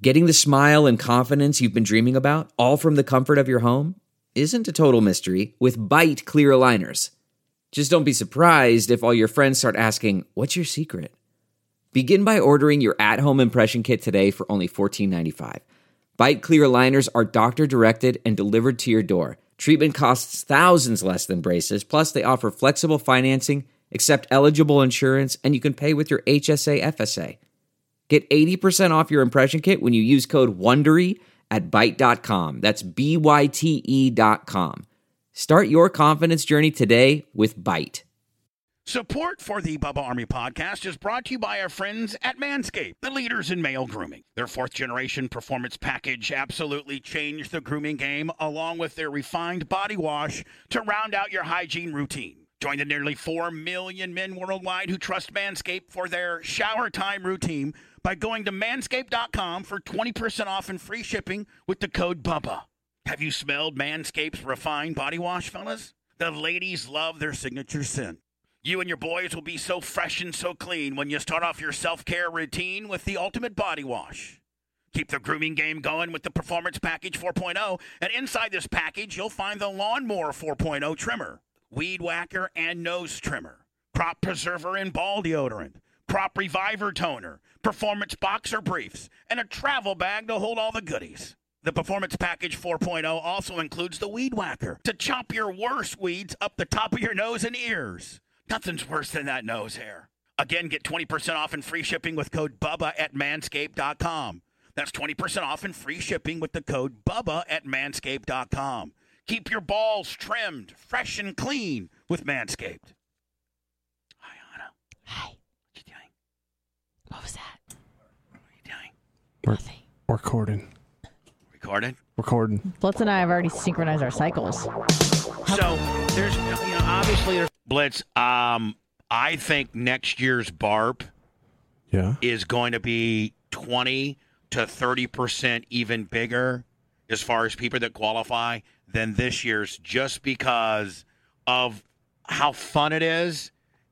Getting the smile and confidence you've been dreaming about, all from the comfort of your home, isn't a total mystery with Byte clear aligners. Just don't be surprised if all your friends start asking, "What's your secret?" Begin by ordering your at-home impression kit today for only $14.95. Byte clear aligners are doctor-directed and delivered to your door. Treatment costs thousands less than braces, plus they offer flexible financing, accept eligible insurance, and you can pay with your HSA FSA. Get 80% off your impression kit when you use code WONDERY at Byte.com. That's BYTE.com. Start your confidence journey today with Byte. Support for the Bubba Army podcast is brought to you by our friends at Manscaped, the leaders in male grooming. Their 4th-generation performance package absolutely changed the grooming game, along with their refined body wash to round out your hygiene routine. Join the nearly 4 million men worldwide who trust Manscaped for their shower time routine by going to manscaped.com for 20% off and free shipping with the code BUBBA. Have you smelled Manscaped's refined body wash, fellas? The ladies love their signature scent. You and your boys will be so fresh and so clean when you start off your self-care routine with the ultimate body wash. Keep the grooming game going with the Performance Package 4.0, and inside this package, you'll find the Lawnmower 4.0 trimmer, Weed Whacker and Nose Trimmer, Crop Preserver and Ball Deodorant, Crop Reviver Toner, Performance Boxer Briefs, and a travel bag to hold all the goodies. The Performance Package 4.0 also includes the Weed Whacker to chop your worst weeds up the top of your nose and ears. Nothing's worse than that nose hair. Again, get 20% off and free shipping with code BUBBA at manscaped.com. That's 20% off and free shipping with the code BUBBA at manscaped.com. Keep your balls trimmed, fresh, and clean with Manscaped. Hi, Anna. Hi. What you doing? What was that? What are you doing? Nothing. Recording. Recording? Blitz and I have already synchronized our cycles. So, there's, obviously there's Blitz. I think next year's BARP is going to be 20 to 30% even bigger as far as people that qualify than this year's, just because of how fun it is.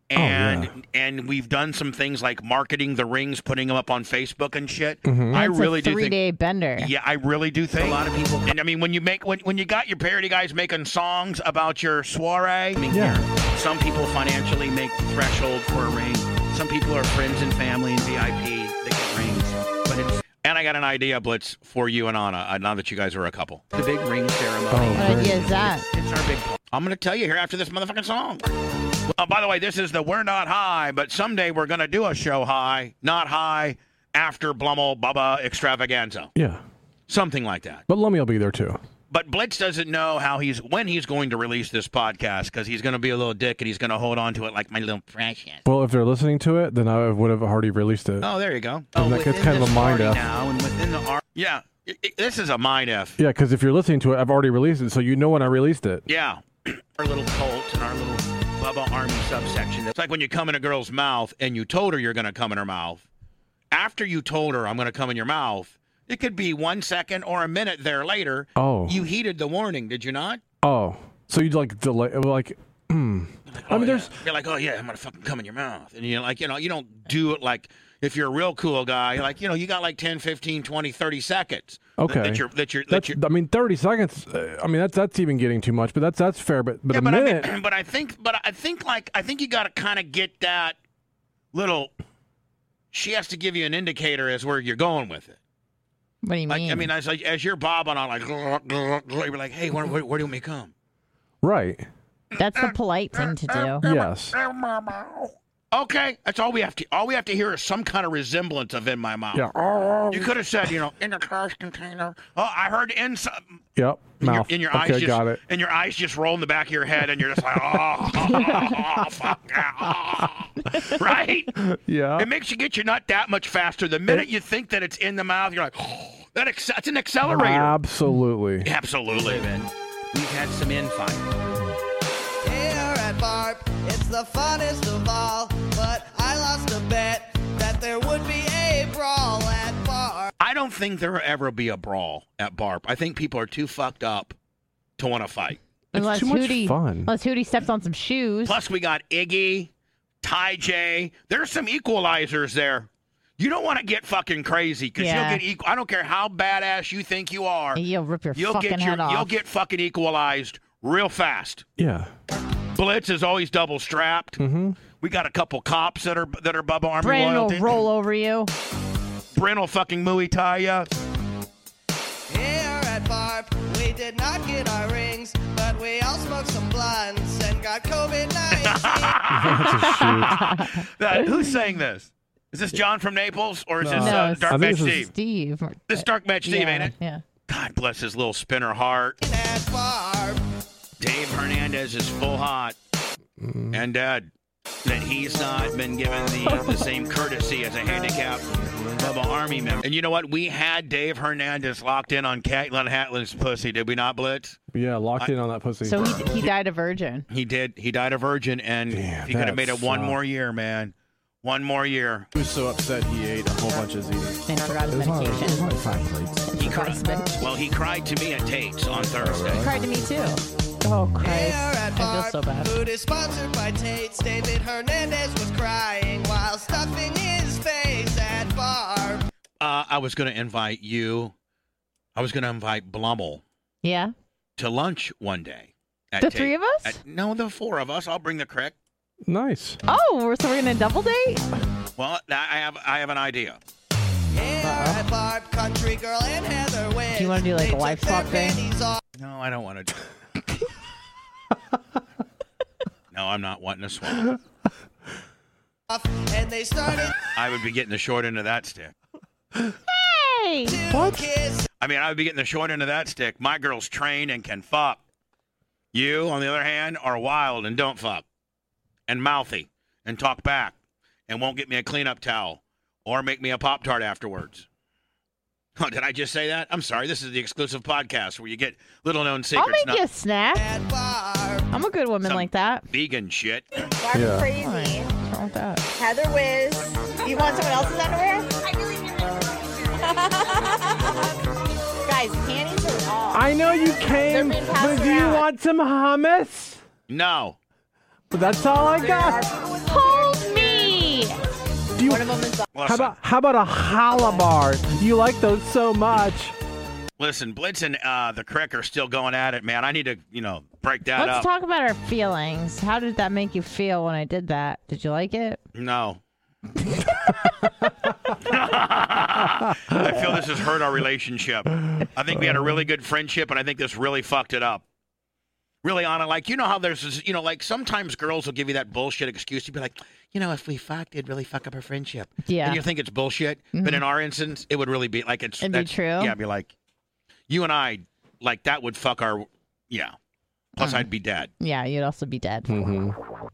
And we've done some things like marketing the rings, putting them up on Facebook and shit. Mm-hmm. I really do think 3-day bender. Yeah, I really do think a lot of people. And I mean, when you got your parody guys making songs about your soiree, I mean, some people financially make the threshold for a ring. Some people are friends and family and VIP that get rings. And I got an idea, Blitz, for you and Anna. Now that you guys are a couple, the big ring ceremony. What idea is that? It's our big. I'm going to tell you here after this motherfucking song. By the way, this is the We're Not High, but someday we're going to do a show high, not high, after Blummel Bubba extravaganza. Yeah. Something like that. But Lummy will be there too. But Blitz doesn't know when he's going to release this podcast, because he's going to be a little dick and he's going to hold on to it like my little precious. Well, if they're listening to it, then I would have already released it. Oh, there you go. It's kind of a mind F. Now, and within the yeah, this is a mind F. Yeah, because if you're listening to it, I've already released it, so you know when I released it. Yeah. Our little cult and our little Bubba Army subsection. It's like when you come in a girl's mouth and you told her you're going to come in her mouth. After you told her I'm going to come in your mouth, it could be 1 second or a minute there later. Oh. You heeded the warning, did you not? Oh. So you'd like delay, like, I mean, there's. You're like, oh, yeah, I'm going to fucking come in your mouth. And you're like, you don't do it like, if you're a real cool guy, like, you got like 10, 15, 20, 30 seconds. Okay. That you're, I mean, 30 seconds. I mean, that's even getting too much, but that's fair. But a minute. I think you got to kind of get that little. She has to give you an indicator as where you're going with it. What do you mean? I mean, as you're bobbing on, like, you're like, hey, where do you want me to come? Right. That's the polite thing to do. Yes. Okay, that's all we have to. All we have to hear is some kind of resemblance of "in my mouth." Yeah. You could have said, in the trash container. Oh, I heard inside. Yep. Mouth. In your okay, eyes, got it. And your eyes just roll in the back of your head, and you're just like, fuck, right? Yeah. It makes you get your nut that much faster. The minute you think that it's in the mouth, you're like, that's an accelerator. Absolutely. Absolutely, man. We've had some infight. Here at BARP, it's the funnest of all, but I lost a bet that there would be a brawl at BARP. I don't think there will ever be a brawl at BARP. I think people are too fucked up to want to fight. Unless too much fun. Unless Hootie steps on some shoes. Plus, we got Iggy, Ty J. There's some equalizers there. You don't want to get fucking crazy because Yeah. you'll get equal. I don't care how badass you think you are. You'll rip your You'll fucking get head off. You'll get fucking equalized real fast. Yeah. Blitz is always double strapped. Mm-hmm. We got a couple cops that are Bubba Army Brandon loyalty. will roll over you. Brent will fucking Muay Thai ya. Here at Barb, we did not get our rings, but we all smoked some blunts and got COVID-19. That's a shoot. Who's saying this? Is this John from Naples or is this No, it's- Dark I Match think this is- Steve? Steve. This is Dark Match Steve, yeah, ain't it? Yeah. God bless his little spinner heart. At Barb. Dave Hernandez is full hot and dead. That he's not been given the same courtesy as a handicapped Bubba Army member. And you know what? We had Dave Hernandez locked in on Caitlin Hatlin's pussy, did we not, Blitz? Yeah, locked in on that pussy. So he died a virgin. He did. He died a virgin, and Damn, he could have that made it one sucks. more year, man. One more year. He was so upset he ate a whole bunch of ziti. And forgot his medication. He cried. Well, he cried to me at Tate's on Thursday. He cried to me too. Oh Here Christ! at I feel Barb, so bad. food is sponsored by Tate's. David Hernandez was crying while stuffing his face at Barb. I was going to invite you. I was going to invite Blummel Yeah. to lunch one day. At The Tate. three of us? No, the four of us. I'll bring the crick. Nice. Oh, so we're gonna double date? Well, I have an idea. Here at Barb, country girl and Heather Witt. Do you wanna do, like, They a life took their swap thing? panties off No, I don't want to. No, I'm not wanting to swap. and they started I would be getting the short end of that stick. Hey! to kiss. I mean, I would be getting the short end of that stick. My girl's trained and can fuck. You, on the other hand, are wild and don't fuck. And mouthy and talk back and won't get me a cleanup towel or make me a Pop-Tart afterwards. Oh, did I just say that? I'm sorry. This is the exclusive podcast where you get little-known I'll secrets. make you a snack. At Barb. I'm a good woman Some like that. vegan shit. That's Yeah. crazy. What's wrong with that? Heather Wiz. You want someone else's underwear? Guys, panties are off. I know you came, They're being passed but do you around. want some hummus? No. But that's all I got. Hold me! Do you, One of them is Listen, how about a challah bar? You like those so much. listen, Blitz and the Crick are still going at it, man. I need to, break that Let's up. talk about our feelings. How did that make you feel when I did that? Did you like it? No. I feel this has hurt our relationship. I think we had a really good friendship, and I think this really fucked it up. Really, Anna, like, you know how there's this, like sometimes girls will give you that bullshit excuse. You'd be like, if we fucked, it'd really fuck up our friendship. Yeah. And you think it's bullshit, but in our instance, it would really be like it's. It'd be true? Yeah, it'd be like, you and I, like that would fuck our, yeah. Plus, I'd be dead. Yeah, you'd also be dead. Mm-hmm.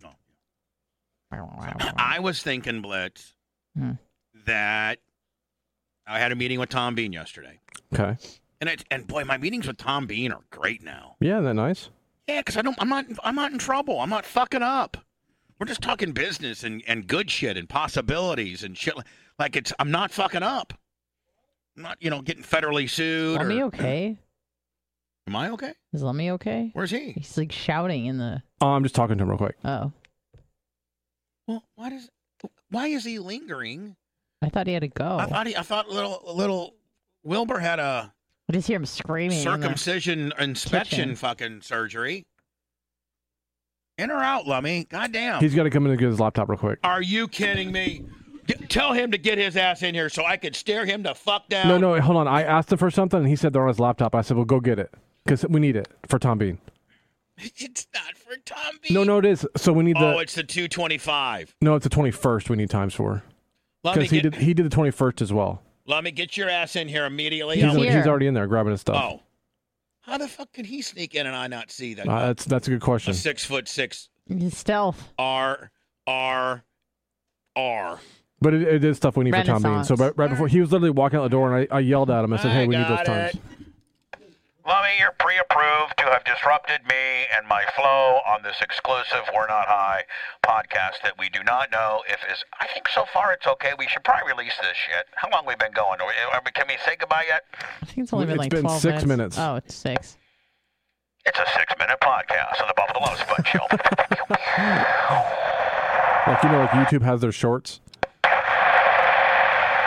I was thinking, Blitz, Hmm. that I had a meeting with Tom Bean yesterday. Okay. And boy, my meetings with Tom Bean are great now. Yeah, isn't that nice? Yeah, because I'm not in trouble. I'm not fucking up. We're just talking business and good shit and possibilities and shit. Like I'm not fucking up. I'm not, getting federally sued. Lummy okay? Am I okay? Is Lummy okay? Where's he? He's like shouting in the. Oh, I'm just talking to him real quick. Oh, Well, why is he lingering? I thought he had to go. I thought little Wilbur had a I just hear him screaming. in the- circumcision inspection kitchen. fucking surgery. In or out, Lummy? Goddamn. He's got to come in and get his laptop real quick. Are you kidding me? Tell him to get his ass in here so I could stare him the fuck down. No, hold on. I asked him for something, and he said they're on his laptop. I said, well, go get it, because we need it for Tom Bean. It's not for Tom Bean. No, it is. So we need the. Oh, it's the 225. No, it's the 21st. We need times for Let me because he did the 21st as well. Let me get your ass in here immediately. He's I'll- here. He's already in there grabbing his stuff. Oh, how the fuck can he sneak in and I not see that? That's a good A question. 6'6" He's stealth. R. But it is stuff we need for Tom Bean. So right before he was literally walking out the door, and I yelled at him. I said, "Hey, we need those got times." it. Lummy, you're pre-approved to have disrupted me and my flow on this exclusive We're Not High podcast that we do not know if is. I think so far it's okay. We should probably release this shit. How long we been going? Can we say goodbye yet? I think it's only been It's like been 12 6 minutes. Oh, it's 6. It's a 6-minute podcast on the Bubba the Love Sponge Show. Like like YouTube has their shorts.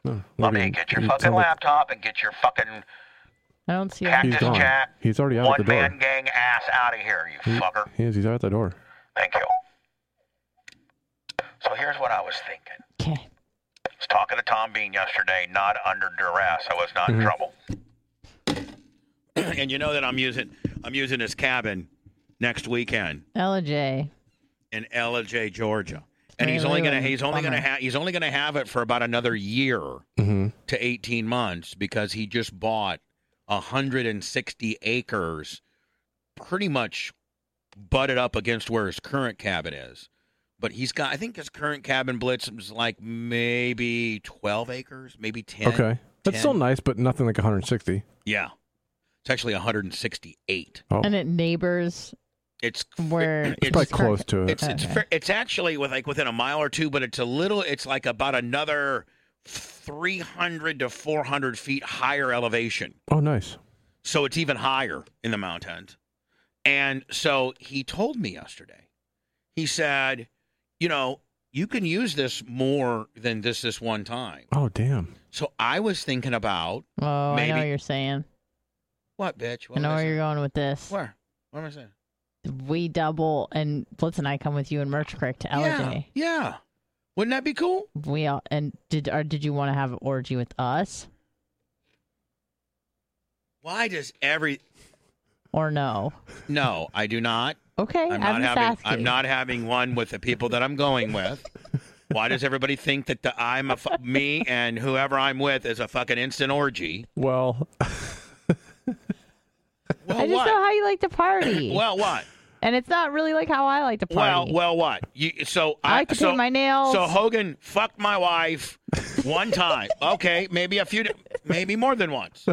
Let me get your fucking laptop and get your fucking I don't see Cactus him. Jack. He's already out the door. One-man gang ass out of here, you fucker. He's out the door. Thank you. So here's what I was thinking. Okay. I was talking to Tom Bean yesterday, not under duress. I was not in trouble. And you know that I'm using his cabin next weekend. LJ. In Ellijay, Georgia. And he's only gonna have it for about another year to 18 months because he just bought 160 acres, pretty much butted up against where his current cabin is. But he's got, I think his current cabin, Blitz, is like maybe 12 acres, maybe 10. Okay, that's still nice, but nothing like 160. Yeah, it's actually 168. Oh. And it neighbors. It's probably close to it. It's actually within a mile or two, but it's like about another 300 to 400 feet higher elevation. Oh, nice. So it's even higher in the mountains. And so he told me yesterday, he said, you can use this more than this one time. Oh, damn. So I was thinking about I know what you're saying. What, bitch? I know where you're going with this. Where? What am I saying? We double, and Blitz and I come with you in Merch Creek to LJ. Yeah. Wouldn't that be cool? We all, and did you want to have an orgy with us? Why does or no? No, I do not. Okay, I'm not having one with the people that I'm going with. Why does everybody think that me and whoever I'm with is a fucking instant orgy? Well, I just know how you like to party. Well, what? And it's not really like how I like to party. Well, what? I like to paint my nails. So Hogan fucked my wife one time. Okay, maybe maybe more than once.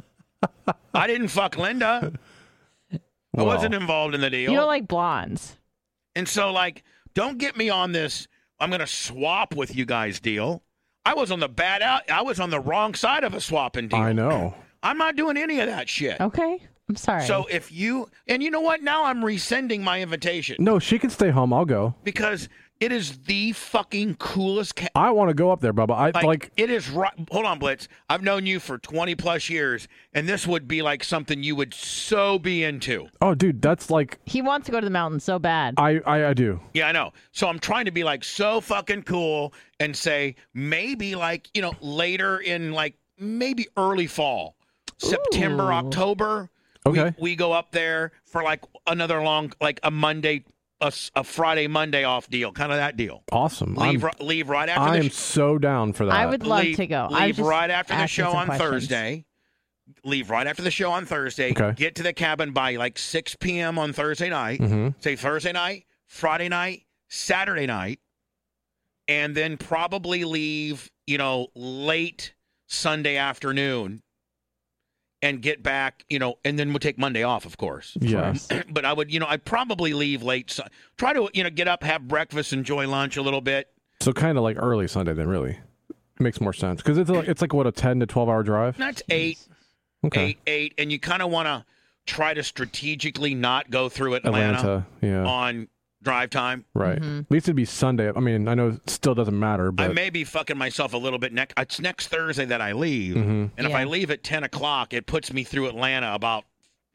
I didn't fuck Linda. I wasn't involved in the deal. You don't like blondes. And so, don't get me on this, I'm going to swap with you guys deal. I was on the wrong side of a swapping deal. I know. I'm not doing any of that shit. Okay. I'm sorry. So and you know what? Now I'm rescinding my invitation. No, she can stay home. I'll go. Because it is the fucking coolest. I want to go up there, Bubba. It is right. Hold on, Blitz. I've known you for 20 plus years, and this would be like something you would so be into. Oh, dude, that's like. He wants to go to the mountains so bad. I do. Yeah, I know. So I'm trying to be so fucking cool and say maybe later in maybe early fall, September, October. Okay. We go up there for another long, a Monday, a Friday, Monday off deal, kind of that deal. Awesome. Leave right after I am so down for that. I would love to go. Leave right after the show on Thursday. Leave right after the show on Thursday. Okay. Get to the cabin by 6 p.m. on Thursday night. Say Thursday night, Friday night, Saturday night, and then probably leave, late Sunday afternoon. And get back, and then we'll take Monday off, of course. Yes. But I would, I'd probably leave late. Try to, get up, have breakfast, enjoy lunch a little bit. So kind of early Sunday then, really. It makes more sense. Because it's what, a 10 to 12-hour drive? That's 8. Okay. 8. And you kind of want to try to strategically not go through Atlanta on drive time. Right. At least it'd be Sunday. I mean, I know it still doesn't matter, but I may be fucking myself a little bit. It's next Thursday that I leave. And if I leave at 10 o'clock, it puts me through Atlanta about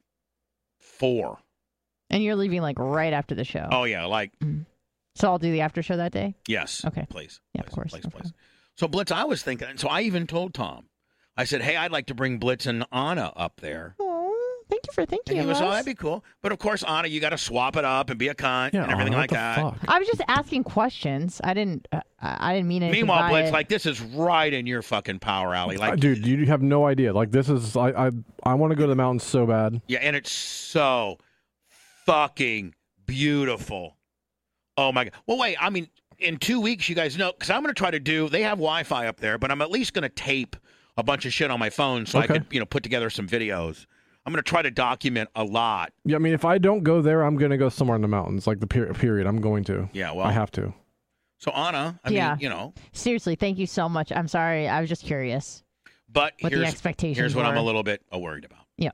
4. And you're leaving right after the show. Oh, yeah. So I'll do the after show that day? Yes. Okay. Please. Yeah, of course. Please. So, Blitz, I was thinking, so I even told Tom, I said, hey, I'd like to bring Blitz and Anna up there. Thank you for thinking and he was, of us. that'd be cool. But, of course, Anna, you got to swap it up and be a cunt and everything like that. Fuck? I was just asking questions. I didn't mean anything. Meanwhile, Blitz, this is right in your fucking power alley. Dude, you have no idea. This is, I want to go to the mountains so bad. Yeah, and it's so fucking beautiful. Oh, my God. Well, wait, I mean, in 2 weeks, you guys know, because I'm going to try to they have Wi-Fi up there, but I'm at least going to tape a bunch of shit on my phone so I could, put together some videos. I'm going to try to document a lot. Yeah, I mean, if I don't go there, I'm going to go somewhere in the mountains, the period. I'm going to. Yeah, well. I have to. So, Anna, I mean, Seriously, thank you so much. I'm sorry. I was just curious. But what the expectations here's what were. I'm a little bit worried about. Yeah.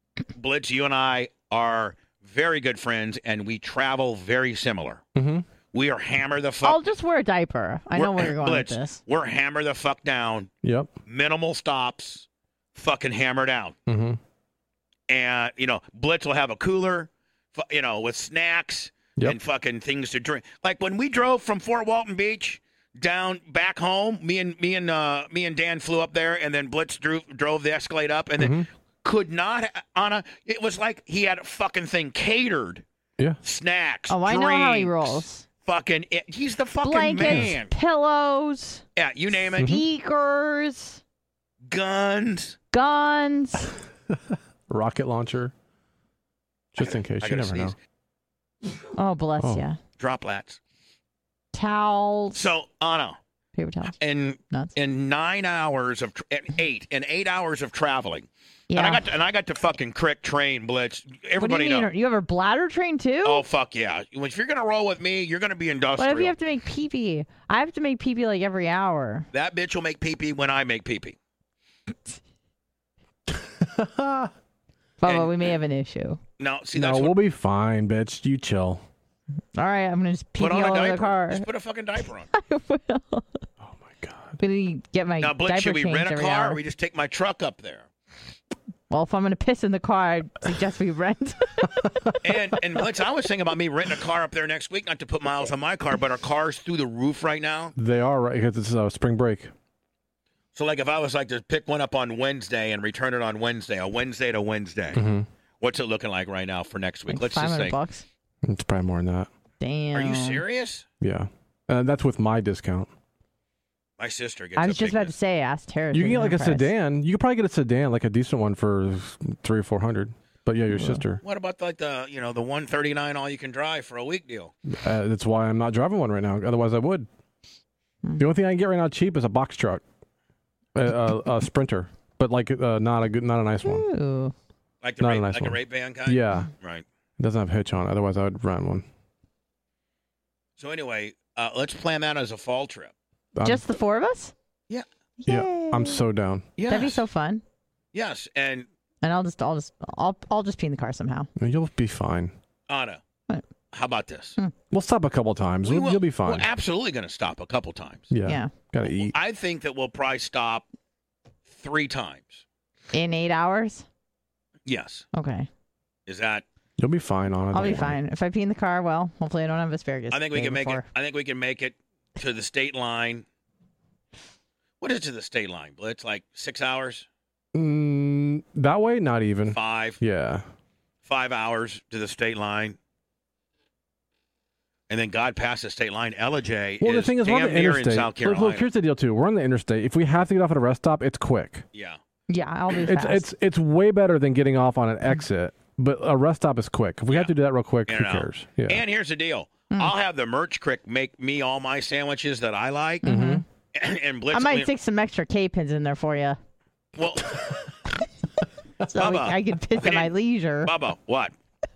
Blitz, you and I are very good friends, and we travel very similar. We are hammer the fuck. I'll just wear a diaper. I know where you're going Blitz, with this. We're hammer the fuck down. Yep. Minimal stops. Fucking hammer down. Mm-hmm. And, Blitz will have a cooler, with snacks and fucking things to drink. Like when we drove from Fort Walton Beach down back home, me and Dan flew up there, and then Blitz drove the Escalade up, and then could not, Anna, it was like he had a fucking thing catered. Yeah. Snacks, Oh, I know how he rolls. Fucking, he's the fucking Blankets, man. Pillows. Yeah, you name it. Speakers. Guns. Rocket launcher. Just in case. You never know. Oh, bless you. Droplets. Towels. So, Anna. Paper towels. In 9 hours of 8 hours of traveling. Yeah. And I got to fucking Crick train, Blitz. Everybody What do you mean? knows. You have a bladder train too? Oh fuck yeah! If you're gonna roll with me, you're gonna be industrial. What if you have to make pee-pee? I have to make pee-pee like every hour. That bitch will make pee-pee when I make pee-pee. Bubba, we may have an issue. No, we'll be fine, bitch. You chill. All right, I'm gonna just pee put on all a over diaper. the car. Just put a fucking diaper on. I will. Oh my god. I'm gonna get my Now, Blitz, diaper should we changed rent a every car hour. or we just take my truck up there? Well, if I'm gonna piss in the car, I suggest we rent. and Blitz, I was thinking about me renting a car up there next week, not to put miles on my car, but our car's through the roof right now. They are, right, because it's spring break. So, like, if I was like to pick one up on Wednesday and return it on Wednesday, a Wednesday to Wednesday, what's it looking like right now for next week? Like Let's just say $500. It's probably more than that. Damn. Are you serious? Yeah. That's with my discount. My sister gets. I was just about to say, ask Tara. You can get like a sedan. You could probably get a sedan, like a decent one for $300 or $400. But yeah, your sister. What about like the the 139 all you can drive for a week deal? That's why I'm not driving one right now. Otherwise, I would. The only thing I can get right now cheap is a box truck, a Sprinter, but like not a nice one. Ooh. Like the a rape van kind. Yeah. Right. It doesn't have hitch on it. Otherwise, I would rent one. So anyway, let's plan that as a fall trip. Just the four of us? Yeah. Yeah. I'm so down. Yes. That'd be so fun. Yes, and I'll just pee in the car somehow. You'll be fine. Anna, what? How about this? We'll stop a couple times. You'll be fine. We're absolutely going to stop a couple times. Yeah. Gotta eat. I think that we'll probably stop 3 times. In 8 hours? Yes. Okay. Is that? You'll be fine on it. I'll be fine. If I pee in the car, well, hopefully I don't have asparagus. I think we can make it. I think we can make it to the state line. What is to the state line, Blitz? Like 6 hours? That way, not even 5. Yeah. 5 hours to the state line. And then God past the state line. LJ Well, the is thing is, we're on damn the near interstate. in South Carolina. Look, here's the deal, too. We're on the interstate. If we have to get off at a rest stop, it's quick. Yeah. Yeah, I'll be fast. It's way better than getting off on an exit, but a rest stop is quick. If we have to do that real quick, who cares? Yeah. And here's the deal. I'll have the merch crick make me all my sandwiches that I like. Mm-hmm. And Blitz, I might stick some extra K-pins in there for you. Well, so Bubba, I can piss at my leisure. Bubba, what?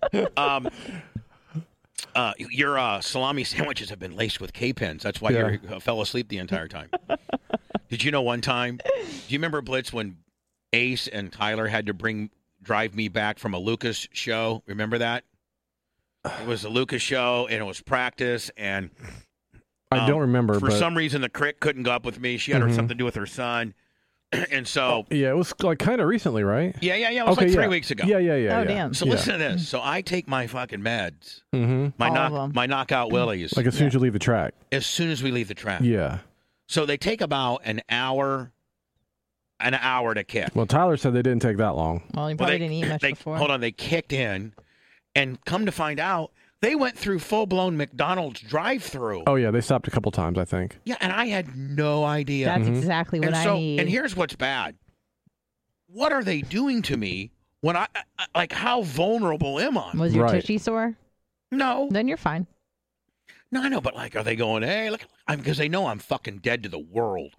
Your salami sandwiches have been laced with K-pins. That's why you fell asleep the entire time. Did you know one time? Do you remember, Blitz, when Ace and Tyler had to drive me back from a Lucas show? Remember that? It was a Lucas show, and it was practice, and I don't remember. For some reason, the crick couldn't go up with me. She had something to do with her son. And so... yeah, it was like kind of recently, right? Yeah. It was like 3 weeks ago. Yeah. Oh, damn. So listen to this. So I take my fucking meds. Mm-hmm. My knockout willies. Like as soon as you leave the track. As soon as we leave the track. Yeah. So they take about an hour to kick. Well, Tyler said they didn't take that long. Well, you probably didn't eat much before. Hold on. They kicked in, and come to find out, they went through full-blown McDonald's drive-through. Oh, yeah. They stopped a couple times, I think. Yeah, and I had no idea. That's exactly what I need. And here's what's bad. What are they doing to me when I like, how vulnerable am I? Was your tushy sore? No. Then you're fine. No, I know, but like, are they going, hey, look, because they know I'm fucking dead to the world.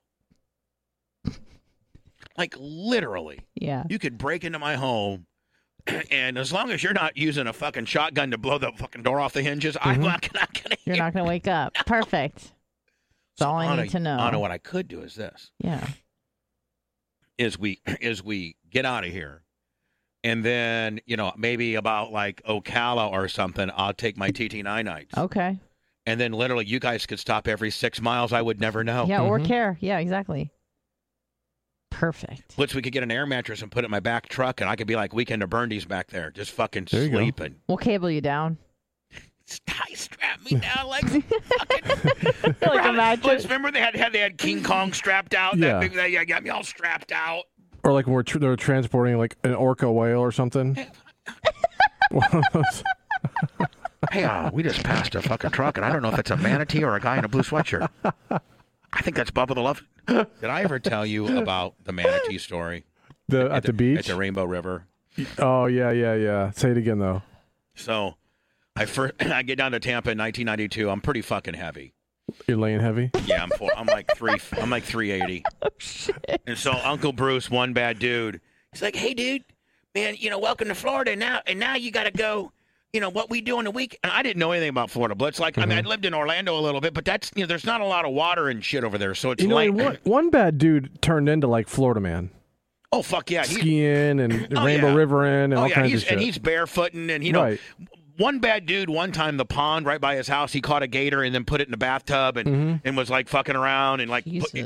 Like, literally. Yeah. You could break into my home, and as long as you're not using a fucking shotgun to blow the fucking door off the hinges, I'm not going to. You're not going to wake up. Perfect. That's all I need to know. Anna, what I could do is this. Yeah. Is we get out of here, and then, maybe about like Ocala or something, I'll take my TT9 nights. Okay. And then literally you guys could stop every 6 miles. I would never know. Yeah, or care. Yeah, exactly. Perfect. Blitz, we could get an air mattress and put it in my back truck, and I could be like Weekend of Burndy's back there, just fucking There you go. sleeping. We'll cable you down. Strap me down like fucking. Like a mattress. Blitz, remember they had King Kong strapped out? Yeah. That got me all strapped out. Or like when they're transporting like an orca whale or something. One of those. Hey, we just passed a fucking truck, and I don't know if it's a manatee or a guy in a blue sweatshirt. I think that's Bubba the Love. Did I ever tell you about the manatee story? At the beach? At the Rainbow River. Oh, yeah. Say it again, though. So I get down to Tampa in 1992. I'm pretty fucking heavy. You're laying heavy? Yeah, I'm like 380. Oh, shit. And so Uncle Bruce, one bad dude, he's like, hey, dude, man, welcome to Florida now. And now you got to go, what we do in the week. And I didn't know anything about Florida Blitz. Like, I mean, I'd lived in Orlando a little bit, but that's, there's not a lot of water and shit over there. So it's like. One bad dude turned into like Florida man. Oh, fuck yeah. Skiing and Rainbow River and all kinds of shit. And he's barefooting and, right. One bad dude, one time the pond right by his house, he caught a gator and then put it in the bathtub and was like fucking around and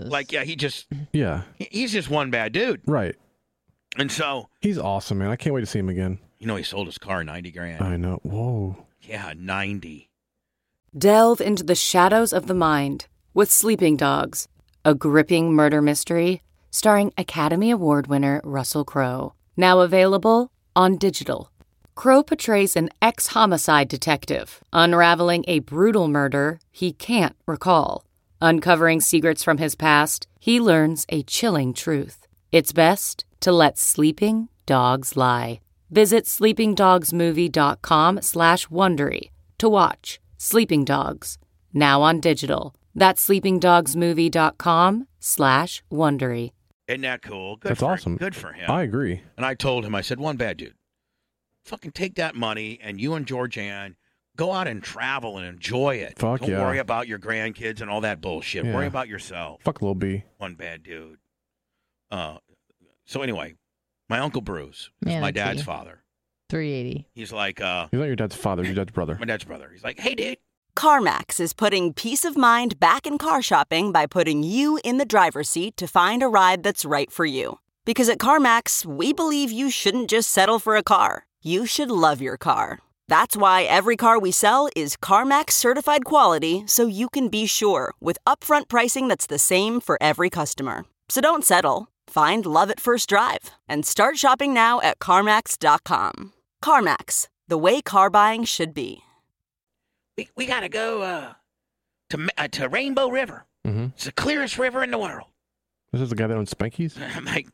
he's just one bad dude. Right. And so. He's awesome, man. I can't wait to see him again. He sold his car $90,000. I know. Whoa. Yeah, 90. Delve into the shadows of the mind with Sleeping Dogs, a gripping murder mystery starring Academy Award winner Russell Crowe. Now available on digital. Crowe portrays an ex-homicide detective unraveling a brutal murder he can't recall. Uncovering secrets from his past, he learns a chilling truth. It's best to let sleeping dogs lie. Visit sleepingdogsmovie.com/Wondery to watch Sleeping Dogs, now on digital. That's sleepingdogsmovie.com/Wondery. Isn't that cool? That's awesome. Good for him. I agree. And I told him, I said, one bad dude, fucking take that money and you and Georgianne go out and travel and enjoy it. Fuck Don't yeah. worry about your grandkids and all that bullshit. Yeah. Worry about yourself. Fuck Lil B. One bad dude. So anyway, my Uncle Bruce is my Manatee. dad's father. 380. He's like, He's not your dad's father, your dad's brother. my dad's brother. He's like, hey, dude. CarMax is putting peace of mind back in car shopping by putting you in the driver's seat to find a ride that's right for you. Because at CarMax, we believe you shouldn't just settle for a car. You should love your car. That's why every car we sell is CarMax certified quality, so you can be sure with upfront pricing that's the same for every customer. So don't settle. Find love at first drive and start shopping now at CarMax.com. CarMax, the way car buying should be. We got to go to Rainbow River. Mm-hmm. It's the clearest river in the world. This is the guy that owns Spankies? I'm like,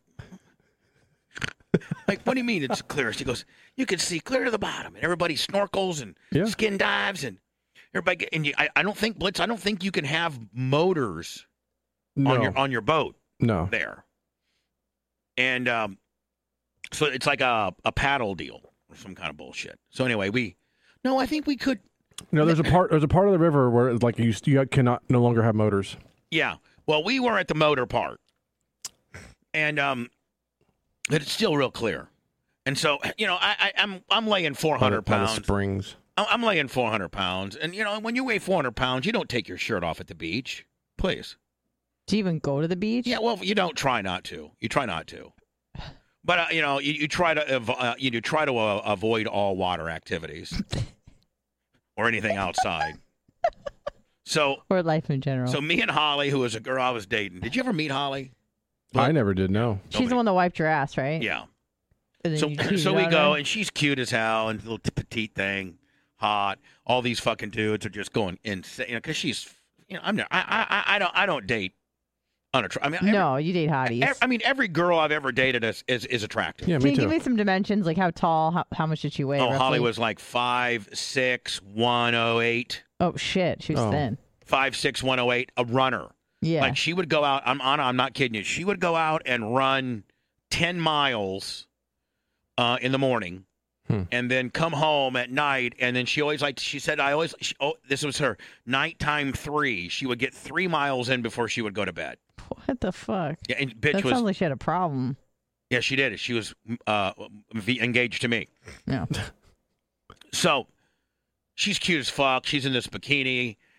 what do you mean it's the clearest? He goes, you can see clear to the bottom. And everybody snorkels and skin dives. And everybody. I don't think, Blitz, I don't think you can have motors on your boat there. And so it's like a paddle deal or some kind of bullshit. So anyway, I think we could. No, there's a part of the river where it's like you cannot no longer have motors. Yeah. Well, we were at the motor part. And but it's still real clear. And so, I'm laying 400 pounds. Springs. I'm laying 400 pounds. And when you weigh 400 pounds, you don't take your shirt off at the beach. Please. Do you even go to the beach? Yeah, well, you don't try not to. You try not to. But you try to avoid all water activities or anything outside. So or life in general. So me and Holly, who was a girl I was dating. Did you ever meet Holly? I never did. No. She's the one that wiped your ass, right? Yeah. And then So we go, and she's cute as hell, and little petite thing, hot. All these fucking dudes are just going insane because she's. I don't date. No, you date hotties. Every girl I've ever dated is attractive. Yeah, Can you give me some dimensions, like how tall, how much did she weigh? Oh, roughly? Holly was like 5'6", 108. Oh shit, she was thin. 5'6", 108, a runner. Yeah. Like she would go out. I'm not kidding you. She would go out and run 10 miles in the morning, and then come home at night. And then she said, this was her nighttime 3. She would get 3 miles in before she would go to bed. What the fuck? Yeah, and bitch that sounds like she had a problem. Yeah, she did. She was engaged to me. Yeah. So she's cute as fuck. She's in this bikini.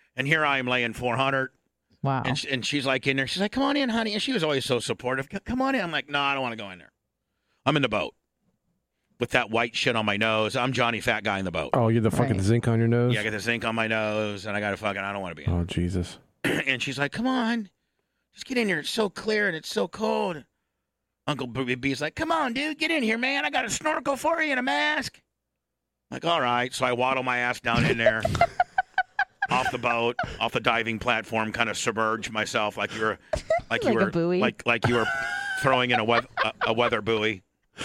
And here I am laying 400. Wow. And she's like in there. She's like, come on in, honey. And she was always so supportive. Come on in. I'm like, no, I don't want to go in there. I'm in the boat with that white shit on my nose. I'm Johnny Fat Guy in the boat. Oh, you the fucking zinc on your nose? Yeah, I got the zinc on my nose, and I got I don't want to be in. Oh, Jesus. And she's like, come on. Just get in here. It's so clear and it's so cold. Uncle B's like, come on, dude. Get in here, man. I got a snorkel for you and a mask. I'm like, all right. So I waddle my ass down in there. Off the boat, off the diving platform, kind of submerge myself like you were a buoy. like you were throwing in a weather buoy.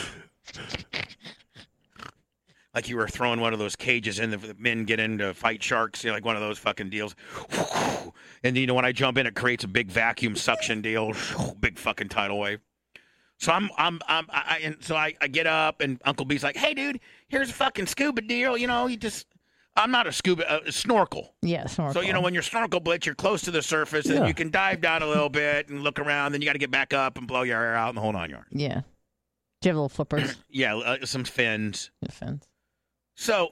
Like you were throwing one of those cages in the men get in to fight sharks, like one of those fucking deals. And when I jump in, it creates a big vacuum suction deal, big fucking tidal wave. So I get up and Uncle B's like, hey dude, here's a fucking scuba deal. I'm not a snorkel. Yeah, snorkel. So, when you're snorkel blitz, you're close to the surface, and you can dive down a little bit and look around, then you got to get back up and blow your air out and the whole 9 yards. Yeah. Do you have little flippers? Yeah, some fins. The fins. So,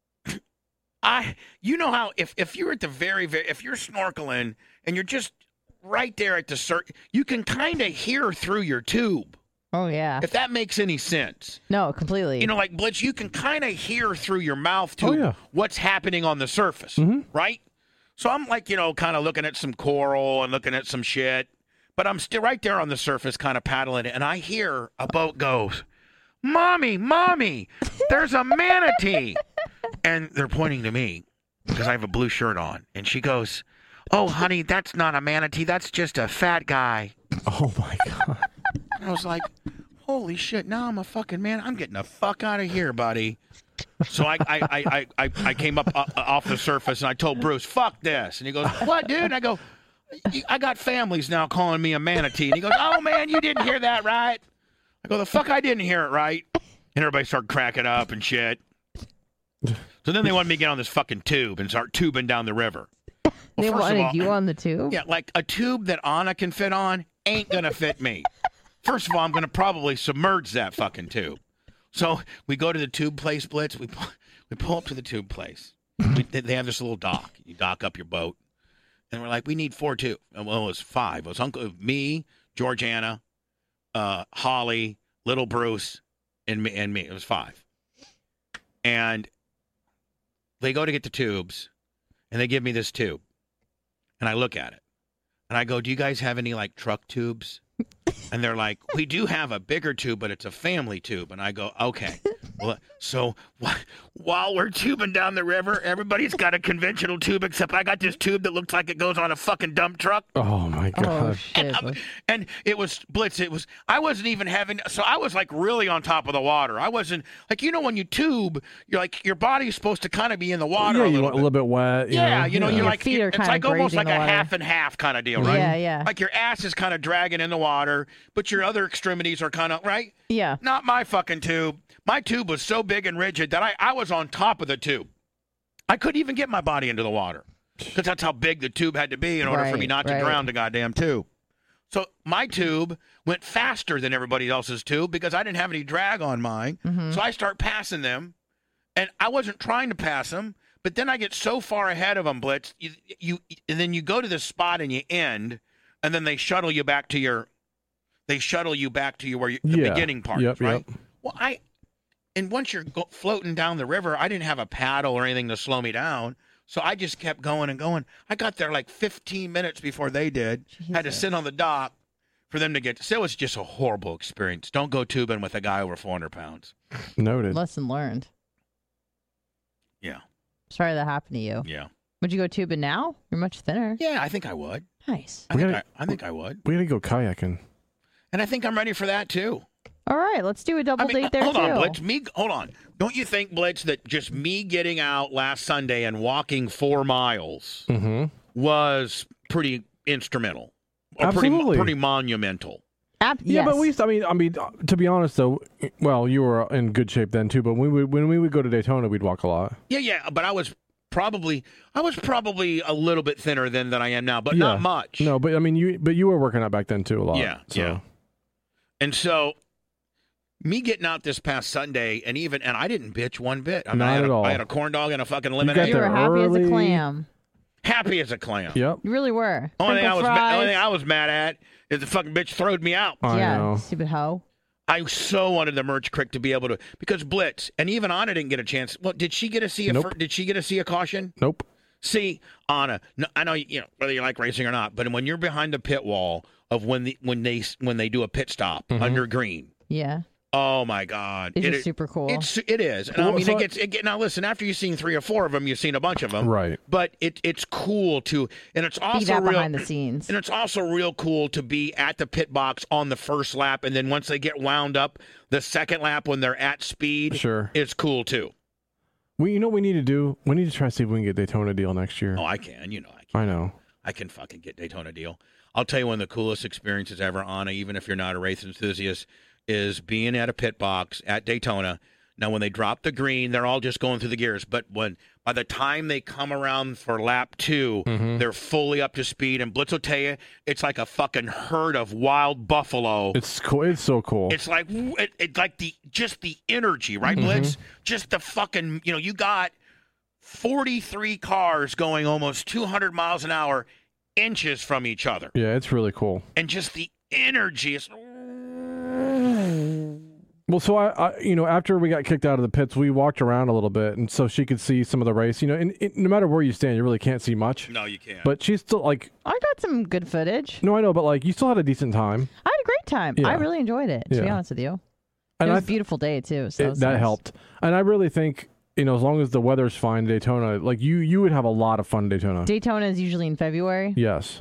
you know how if you're at the if you're snorkeling and you're just right there at the surface, you can kind of hear through your tube. Oh, yeah. If that makes any sense. No, completely. Like Blitz, you can kind of hear through your mouth tube what's happening on the surface, right? So I'm like, kind of looking at some coral and looking at some shit, but I'm still right there on the surface kind of paddling it, and I hear a boat goes, Mommy, there's a manatee. And they're pointing to me because I have a blue shirt on, and she goes, oh, honey, that's not a manatee. That's just a fat guy. Oh, my God. I was like, holy shit, now I'm a fucking man. I'm getting the fuck out of here, buddy. So I came up off the surface, and I told Bruce, fuck this. And he goes, what, dude? And I go, I got families now calling me a manatee. And he goes, oh, man, you didn't hear that right. I go, the fuck I didn't hear it right. And everybody started cracking up and shit. So then they wanted me to get on this fucking tube and start tubing down the river. Well, they wanted you on the tube? Yeah, like a tube that Anna can fit on ain't going to fit me. First of all, I'm going to probably submerge that fucking tube. So we go to the tube place, Blitz. We pull up to the tube place. They have this little dock. You dock up your boat. And we're like, we need 4 tubes. Well, it was 5. It was me, Georgiana, Holly, little Bruce, and me. It was 5. And they go to get the tubes, and they give me this tube. And I look at it. And I go, do you guys have any, truck tubes? And they're like, we do have a bigger tube, but it's a family tube. And I go, okay. Well, so while we're tubing down the river, everybody's got a conventional tube, except I got this tube that looks like it goes on a fucking dump truck. Oh, my God. Oh, shit. And it was, Blitz, I wasn't even having, so I was really on top of the water. I wasn't, when you tube, you're your body's supposed to kind of be in the water a little bit wet. Yeah, you're your feet are it's kind of almost like a water. half and half kind of deal, right? Yeah, yeah. Like your ass is kind of dragging in the water, but your other extremities are kind of, right? Yeah. Not my fucking tube. My tube was so big and rigid that I was on top of the tube. I couldn't even get my body into the water because that's how big the tube had to be in order for me not to drown the goddamn tube. So my tube went faster than everybody else's tube because I didn't have any drag on mine. Mm-hmm. So I start passing them, and I wasn't trying to pass them, but then I get so far ahead of them, Blitz, and then you go to the spot and you end, and then they shuttle you back to your the beginning part, right? Yep. Well, and once you're floating down the river, I didn't have a paddle or anything to slow me down. So I just kept going and going. I got there 15 minutes before they did. Jesus. Had to sit on the dock for them to get. So it was just a horrible experience. Don't go tubing with a guy over 400 pounds. Noted. Lesson learned. Yeah. Sorry that happened to you. Yeah. Would you go tubing now? You're much thinner. Yeah, I think I would. Nice. I think I would. We got to go kayaking. And I think I'm ready for that, too. All right, let's do a double date there, hold too. On, Blitz. Hold on. Don't you think, Blitz, that just me getting out last Sunday and walking 4 miles was pretty instrumental? Or Absolutely. Pretty monumental. Yeah, but I mean, to be honest, though, well, you were in good shape then, too, but when we would go to Daytona, we'd walk a lot. Yeah, but I was probably a little bit thinner then than I am now, but not much. No, but I mean, you were working out back then, too, a lot. Yeah, so. yeah. And so me getting out this past Sunday, and I didn't bitch one bit. Not at all. I had a corn dog and a fucking lemonade. You were happy as a clam. Happy as a clam. Yep. You really were. Only thing Crinkle I was fries. mad at is the fucking bitch throwed me out. I Yeah, know. stupid hoe. I so wanted the merch crick to be able to, because Blitz and even Anna didn't get a chance. Well, did she get to see Nope. did she get to see a caution? Nope. See, Anna, no, I know whether you like racing or not, but when you're behind the pit wall of when they do a pit stop under green. Yeah. Oh my God! It's It just is- super cool. It is, and I Well, mean, so- now listen. After you've seen 3 or 4 of them, you've seen a bunch of them, Right. But it's cool to, and it's Be also that real behind the scenes. and it's also real cool to be at the pit box on the first lap, and then once they get wound up, the second lap when they're at speed, Sure. it's cool too. You know what we need to do? We need to try to see if we can get Daytona deal next year. Oh, I can, I can. I know. I can fucking get Daytona deal. I'll tell you one of the coolest experiences ever, Anna, even if you're not a race enthusiast, is being at a pit box at Daytona. Now, when they drop the green, they're all just going through the gears. But by the time they come around for lap 2, they're fully up to speed. And Blitz will tell you, it's like a fucking herd of wild buffalo. It's cool. It's so cool. It's like it's like the energy, right, Blitz? Just the fucking, you got 43 cars going almost 200 miles an hour, inches from each other, Yeah, it's really cool. and just the energy is. Well, so I after we got kicked out of the pits, we walked around a little bit, and so she could see some of the race. And no matter where you stand, you really can't see much. No, you can't. But she's still like, I got some good footage. no, I know, but like, you still had a decent time, I had a great time. Yeah. I really enjoyed it, to be Yeah. honest with you. and It was a beautiful day, too. So it was that nice. helped. And I really think, as long as the weather's fine, Daytona, like you would have a lot of fun in Daytona. Daytona is usually in February. Yes.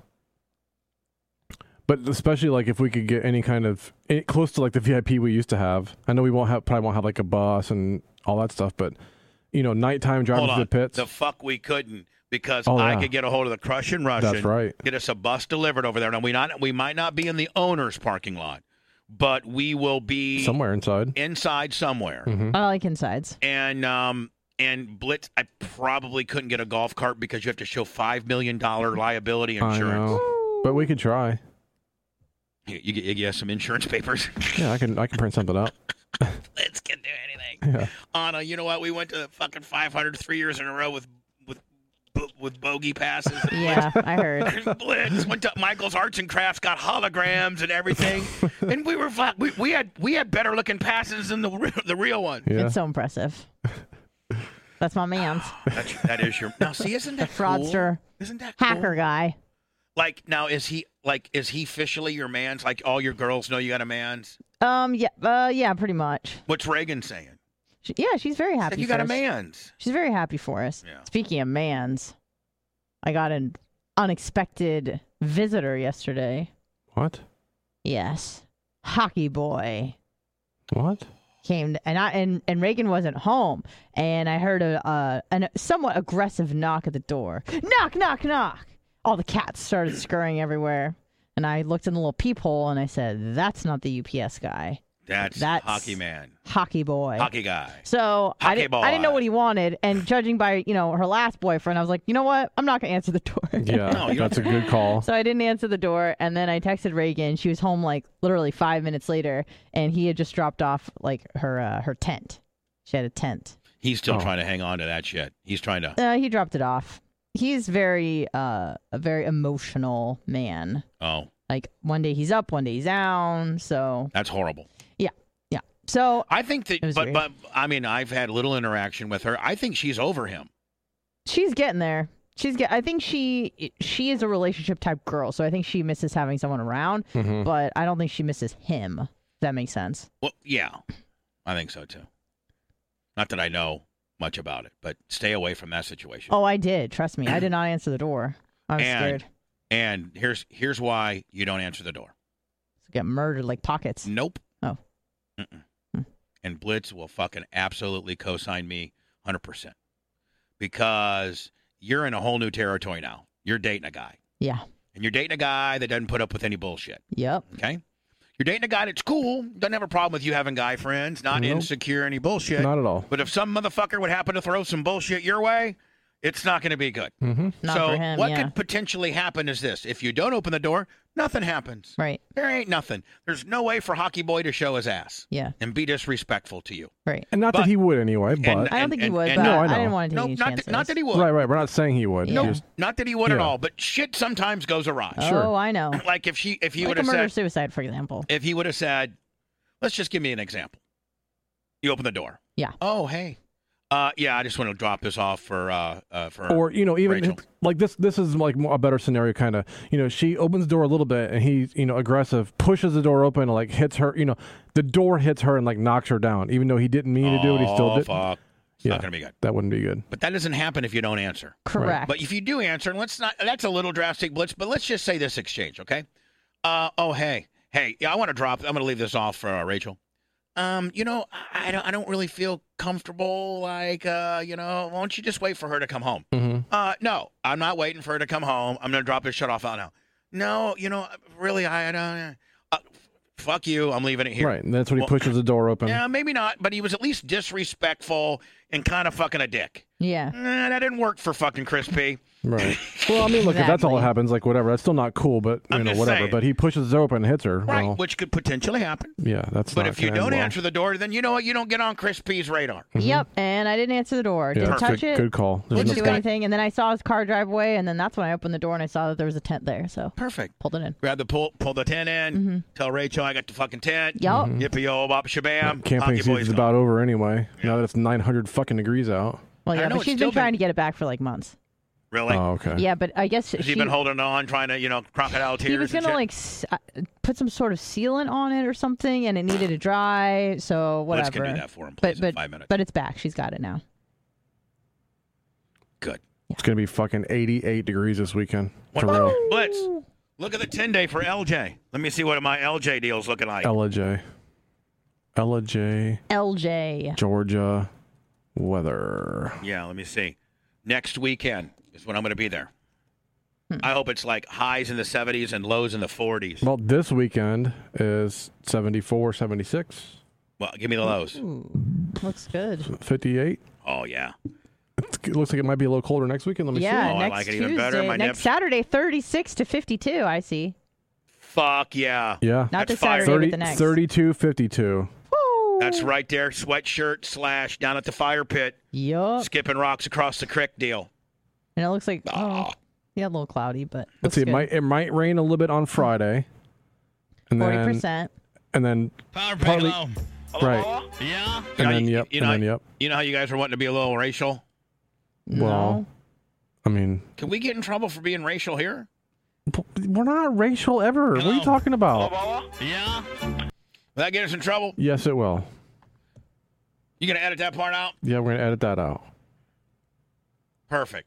But especially like if we could get any kind of close to like the VIP we used to have. I know we probably won't have like a bus and all that stuff, but nighttime driving Hold to the on. pits. The fuck we couldn't, because Oh, I yeah. could get a hold of the Crushing Russian. That's right. Get us a bus delivered over there. Now we might not be in the owner's parking lot, but we will be Somewhere inside. inside somewhere. Mhm. I like insides. And Blitz, I probably couldn't get a golf cart because you have to show $5 million liability I insurance. know. But we could try. You get some insurance papers. Yeah, I can print something out. Blitz can do anything. Yeah. Anna, you know what? We went to fucking 500 3 years in a row with bogey passes. Yeah, I heard. Blitz went to Michael's Arts and Crafts, got holograms and everything, and we were we had better looking passes than the real one. Yeah. It's so impressive. That's my man's. That is your now. See, isn't that Fraudster. Cool? Isn't that Hacker cool? guy. Like now, is he officially your man's? Like all your girls know you got a man's. Yeah, pretty much. What's Reagan saying? She's very happy. Said you for got a us. man's. She's very happy for us. Yeah. Speaking of mans, I got an unexpected visitor yesterday. What? Yes, Hockey Boy What? came and Reagan wasn't home, and I heard a somewhat aggressive knock at the door. Knock, knock, knock. All the cats started scurrying everywhere, and I looked in the little peephole and I said, "That's not the UPS guy. That's Hockey Man, Hockey Boy, Hockey Guy." So I Hockey didn't know boy. what he wanted, and judging by her last boyfriend, I was like, you know what? I'm not gonna answer the door. Yeah, No, you that's a good call. So I didn't answer the door, and then I texted Reagan. She was home like literally 5 minutes later, and he had just dropped off like her tent. She had a tent. He's still trying to hang on to that shit. He's trying to. He dropped it off. He's a very emotional man. Oh, Like one day he's up, one day he's down. So that's horrible. yeah. So I think that, It was weird. but I mean, I've had little interaction with her. I think she's over him. she's getting there. I think she is a relationship type girl, so I think she misses having someone around, Mhm. but I don't think she misses him. If that makes sense. Well, yeah, I think so too. Not that I know much about it, but stay away from that situation. Oh, I did. Trust me. I did not answer the door. I was scared. And here's why you don't answer the door. Get murdered like pockets. Nope. Oh. Mm-mm. And Blitz will fucking absolutely co-sign me 100%. Because you're in a whole new territory now. You're dating a guy. Yeah. And you're dating a guy that doesn't put up with any bullshit. Yep. Okay? You're dating a guy that's cool, doesn't have a problem with you having guy friends, not Nope. insecure, any bullshit. Not at all. But if some motherfucker would happen to throw some bullshit your way, it's not going to be good. Mm-hmm. Not so for him, what yeah. could potentially happen is this. If you don't open the door, Nothing happens. Right. There ain't nothing. There's no way for Hockey Boy to show his ass. Yeah. And be disrespectful to you. Right. And not that he would anyway, but I don't think he would, and- but No, I I know. didn't want to take No, any chances. not that he would. right. We're not saying he would. Yeah. Just- Not that he would at Yeah. all. But shit sometimes goes awry. Sure. Oh, I know. Like if he Like would a have said, murder-suicide, for example. if he would have said, let's just give me an example. You open the door. Yeah. Oh, hey. Yeah, I just want to drop this off for Or even Rachel. like this is like a better scenario kind of. She opens the door a little bit and he's aggressive, pushes the door open and like hits her. The door hits her and like knocks her down, even though he didn't mean to do it. He still did. Fuck. It's not gonna be good. That wouldn't be good. But that doesn't happen if you don't answer. Correct. But if you do answer, and that's a little drastic, Blitz, but let's just say this exchange, okay? Hey, yeah, I'm gonna leave this off for Rachel. I don't really feel comfortable. Like, why don't you just wait for her to come home? Mm-hmm. No, I'm not waiting for her to come home. I'm gonna drop this shit off out now. No, really, I don't. Fuck you. I'm leaving it here. Right, and that's when he pushes the door open. Yeah, maybe not, but he was at least disrespectful and kind of fucking a dick. Yeah. That didn't work for fucking Chris P. Right. Well, I mean, look, if that's all that Exactly. happens, like whatever, that's still not cool. But I'm just whatever. saying. But he pushes it open and hits her. Right, Well, which could potentially happen. yeah, that's. But not if you gonna end don't well. answer the door, then you know what? You don't get on Chris P's radar. Yep. And I didn't answer the door. Yeah, Didn't touch good, it. Good call. There's Didn't no do point. anything. And then I saw his car drive away, and then that's when I opened the door and I saw that there was a tent there. So Perfect. pulled it in. Grab the pull the tent in. Tell Rachel I got the fucking tent. Yup. Yippee yo bop shabam. Camping Hockey boys season's gone. about over anyway. Now that it's 900 fucking degrees out. Well, I yeah, know but it's she's still been trying been- to get it back for like months. Really? Oh, okay. Yeah, but I guess Has he been holding on, trying to, crocodile tears? he was and gonna shit? put some sort of sealant on it or something, and it needed to dry. So whatever. Let's can do that for him, please, in 5 minutes. But it's back. She's got it now. Good. It's gonna be fucking 88 degrees this weekend. What For real. Blitz, look at the 10-day for LJ. Let me see what my LJ deal's looking like. Ella J, LJ. Georgia weather. Yeah, let me see. Next weekend is when I'm going to be there. I hope it's like highs in the 70s and lows in the 40s. Well, this weekend is 74, 76, Well, give me the lows. Ooh, looks good. 58. Oh, yeah. It looks like it might be a little colder next weekend. Let me Yeah, Oh, I next like it Tuesday, even better. My next nips. Saturday, 36 to 52. I see. Fuck yeah. see. Yeah. Not That's this fire. Saturday, 30, but the next. 32, 52. Woo. That's right there. Sweatshirt / down at the fire pit. Yup. Skipping rocks across the creek deal. And it looks like yeah, a little cloudy, but Let's see. looks It might rain a little bit on Friday, and good. then 40%. and then Power Partly- right, Yeah. and then yep, and then yep. You know how you guys are wanting to be a little racial? Well, I mean, Can we get in trouble for being racial here? we're not racial ever. What are you talking about? Yeah. Will that get us in trouble? Yes, it will. You going to edit that part out? Yeah, we're gonna edit that out. Perfect.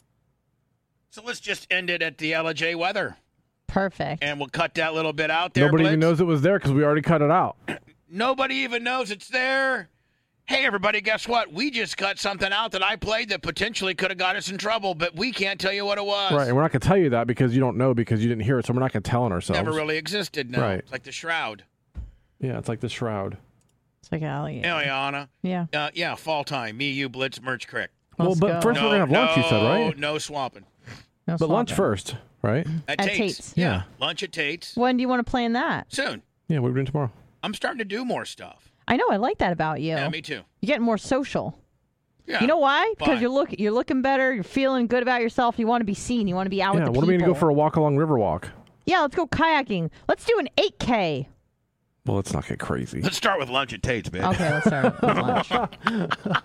So let's just end it at the LJ weather. Perfect. And we'll cut that little bit out there. Nobody even Blitz. knows it was there because we already cut it out. Nobody even knows it's there. Hey, everybody, guess what? We just cut something out that I played that potentially could have got us in trouble, but we can't tell you what it was. Right, and we're not gonna tell you that because you don't know because you didn't hear it, so we're not gonna tell on ourselves. Never really existed. No. Right. It's like the Shroud. Yeah, it's like the Shroud. It's like alligator. Eliana. Yeah. Yeah, fall time. Me, you, Blitz, Merch Creek. Well, Let's but go. first we're gonna have lunch. You said right? No swamping. No But lunch swamping. first, right? At At Tate's. Tate's. Yeah. Lunch at Tate's. When do you want to plan that? Soon. Yeah, what are we doing tomorrow? I'm starting to do more stuff. I know. I like that about you. Yeah, me too. You're getting more social. Yeah. You know why? Because Why? you're looking better. You're feeling good about yourself. You want to be seen. You want to be out Yeah, with the what are people. we gonna go for a walk along Riverwalk? Yeah, let's go kayaking. Let's do an 8K. Well, let's not get crazy. Let's start with lunch at Tate's, bitch. Okay, let's start with lunch.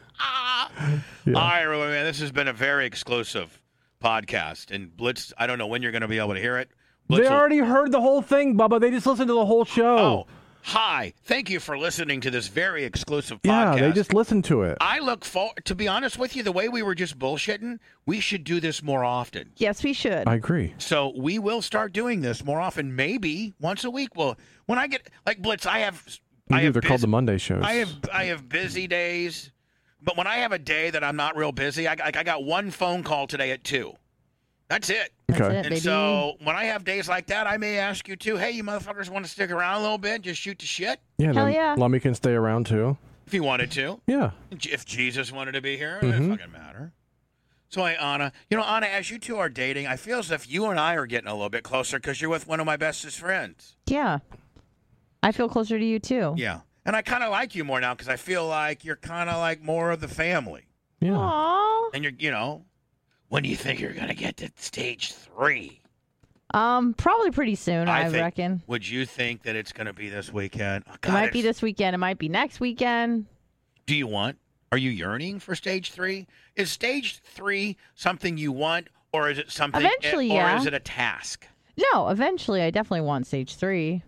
All right, everyone, man. This has been a very exclusive podcast. And Blitz, I don't know when you're going to be able to hear it. Blitz They will- already heard the whole thing, Bubba. They just listened to the whole show. Oh, hi. Thank you for listening to this very exclusive yeah, podcast. they just listened to it. I look forward, to be honest with you, the way we were just bullshitting, we should do this more often. Yes, we should. I agree. So we will start doing this more often, maybe once a week. Well, when I get, like Blitz, I have They're called busy- the Monday shows. I have busy days, but when I have a day that I'm not real busy, I got one phone call today at 2. That's it. That's Okay. it, And baby. so when I have days like that, I may ask you too, hey, you motherfuckers want to stick around a little bit, just shoot the shit Yeah, Hell then yeah. Lummy can stay around too. if you wanted to. Yeah. If Jesus wanted to be here, it Mhm. doesn't fucking matter. So, hey, Anna, Anna, as you two are dating, I feel as if you and I are getting a little bit closer because you're with one of my bestest friends. Yeah. I feel closer to you, too. Yeah. And I kind of like you more now because I feel like you're kind of like more of the family. Yeah. Aww. And when do you think you're going to get to stage 3? Probably pretty soon, I think, reckon. Would you think that it's going to be this weekend? Oh, God, it might be this weekend. It might be next weekend. Are you yearning for stage 3? Is stage 3 something you want, or is it something, eventually, or is it a task? No, eventually, I definitely want stage 3.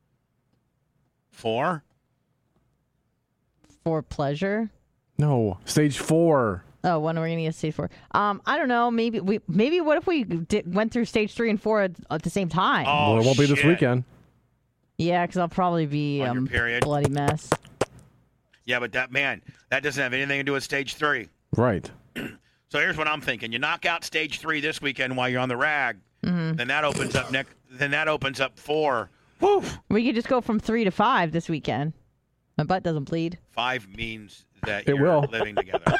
4? For pleasure? No, stage 4. Oh, when are we gonna get stage 4? I don't know. Maybe what if we went through stage 3 and 4 at the same time? Oh, well, it won't be this weekend. Yeah, because I'll probably be on your period. Bloody mess. Yeah, but that doesn't have anything to do with stage 3. Right. So here's what I'm thinking: you knock out stage 3 this weekend while you're on the rag, then that opens up Then that opens up 4. Woo! We could just go from 3 to 5 this weekend. My butt doesn't bleed. 5 means that It you're will. living together.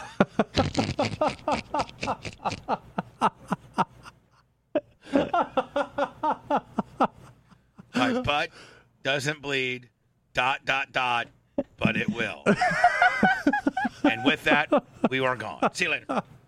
My butt doesn't bleed, ... but it will. And with that, we are gone. See you later.